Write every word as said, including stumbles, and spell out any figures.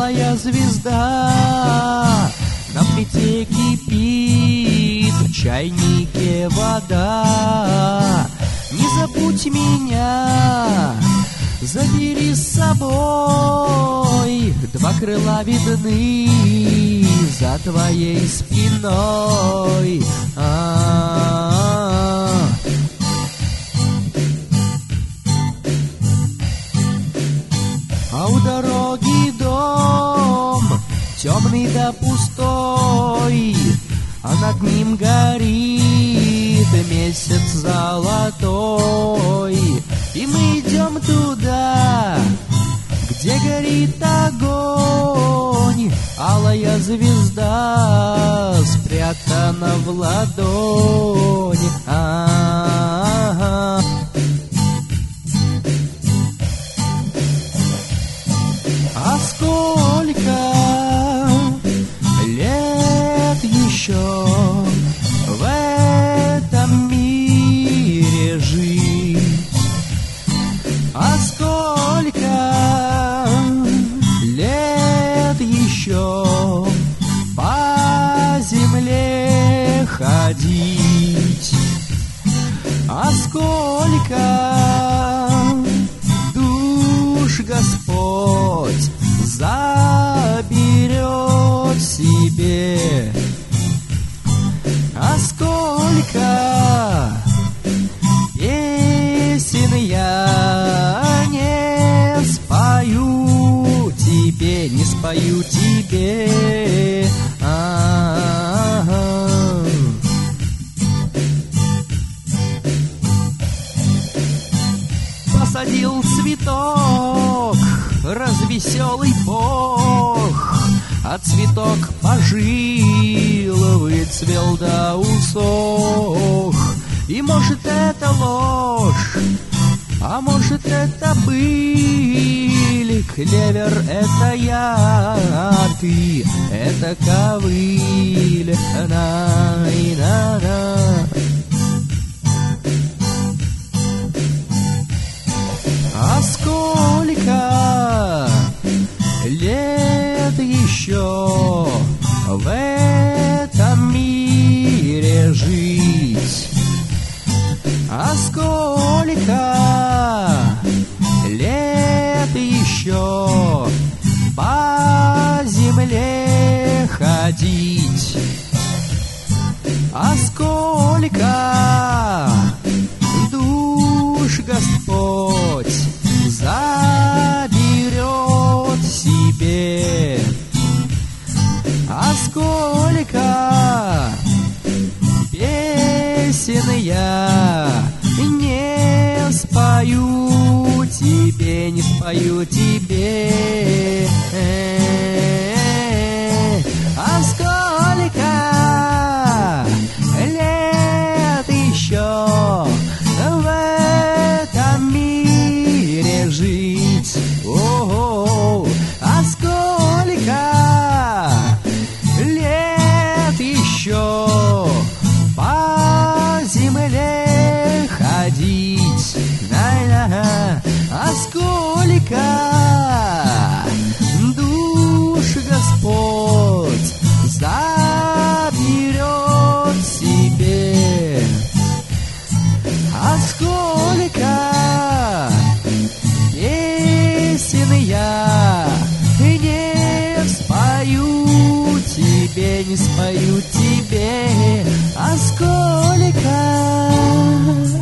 алая звезда. На плите кипит, в чайнике вода. Не забудь меня, забери с собой. Два крыла видны за твоей спиной. А-а-а. А у дороги дом, темный да пустой, а над ним горит месяц золотой. И мы идем туда, где горит огонь, алая звезда спрятана в ладони. А-а-а. А сколько лет еще в этом мире жить? А сколько лет еще по земле ходить? А сколько душ Господь заберет себе? А сколько песен я не спою тебе, не спою тебе. А-а-а. Посадил цветок развеселый Бог, а цветок пожил, выцвел да усох. И может это ложь, а может это быль. Клевер — это я, а ты — это ковыль. На-на-на. А сколько лет еще в этом мире жить? А сколько лет еще по земле ходить? А сколько душ Господь заберет себе? А сколько песен я не спою тебе, не спою тебе. А сколько лет еще в этом мире жить? О-о-о. А сколько лет еще по земле ходить? На-на. А сколько душ Господь заберет себе? А сколько песен я не спою тебе, не спою тебе? А сколько